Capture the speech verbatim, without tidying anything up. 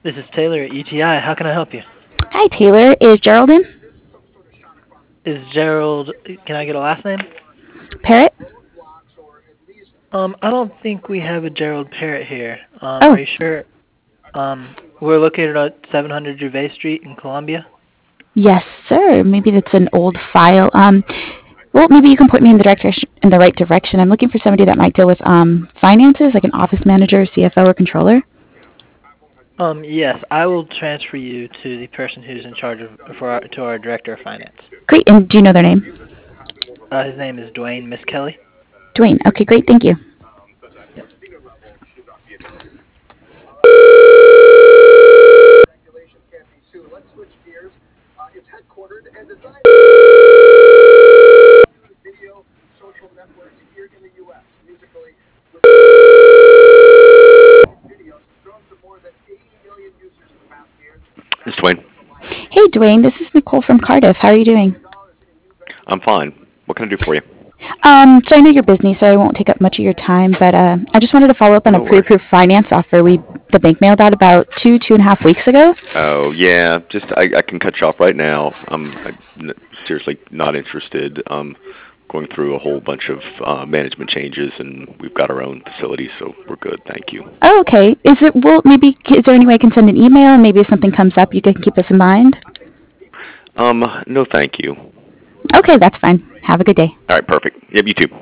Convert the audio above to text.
This is Taylor at U T I. How can I help you? Hi, Taylor. Is Gerald in? Is Gerald? Can I get a last name? Parrot? Um, I don't think we have a Gerald Parrott here. Um, are Oh, you sure? Um, we're located at seven hundred Gervais Street in Columbia. yes, sir. Maybe that's an old file. Um, well, maybe you can point me in the direction in the right direction. I'm looking for somebody that might deal with um finances, like an office manager, C F O, or controller. Um, yes, I will transfer you to the person who's in charge of for our, to our director of finance. Great. And do you know their name? Uh, his name is Dwayne Miss Kelly. Dwayne. Okay, great. Thank you. Yep. It's Dwayne. Hey, Dwayne. This is Nicole from Cardiff. How are you doing? I'm fine. What can I do for you? Um, so I know you're busy, so I won't take up much of your time, but uh, I just wanted to follow up Oh, on a no worries. pre-approved finance offer we the bank mailed out about two two and a half weeks ago. Oh, yeah. Just I, I can cut you off right now. I'm, I'm n- seriously not interested. Um, going through a whole bunch of uh, management changes, and we've got our own facility, so we're good. Thank you. Oh, okay. Is it well? Maybe is there any way I can send an email, and maybe if something comes up, you can keep us in mind? Um, no, thank you. Okay, that's fine. Have a good day. All right, perfect. Yep, you too.